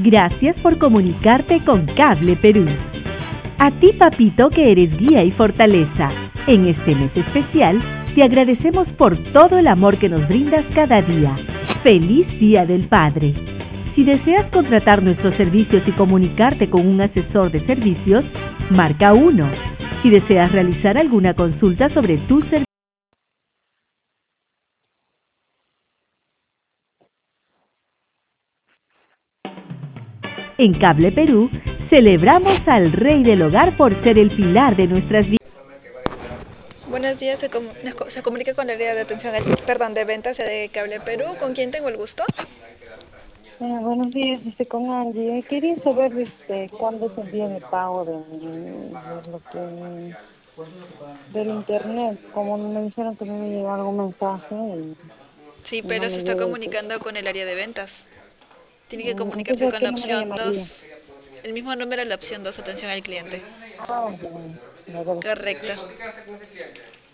Gracias por comunicarte con Cable Perú. A ti, papito, que eres guía y fortaleza. En este mes especial, te agradecemos por todo el amor que nos brindas cada día. ¡Feliz Día del Padre! Si deseas contratar nuestros servicios y comunicarte con un asesor de servicios, marca 1. Si deseas realizar alguna consulta sobre tus servicios, en Cable Perú, celebramos al Rey del Hogar por ser el pilar de nuestras vidas. Buenos días, se comunica con el área de atención, de ventas de Cable Perú. ¿Con quién tengo el gusto? Buenos días, con Angie. Quería saber cuándo es el día de pago de lo que del internet. Como me dijeron que me iba a llegar algún mensaje Sí, y no pero se me está llega. comunicando con el área de ventas. Tiene que Entonces, comunicarse ¿a con qué la número opción llamaría? 2. El mismo número, la opción 2, atención al cliente. Ah, bueno, Correcto.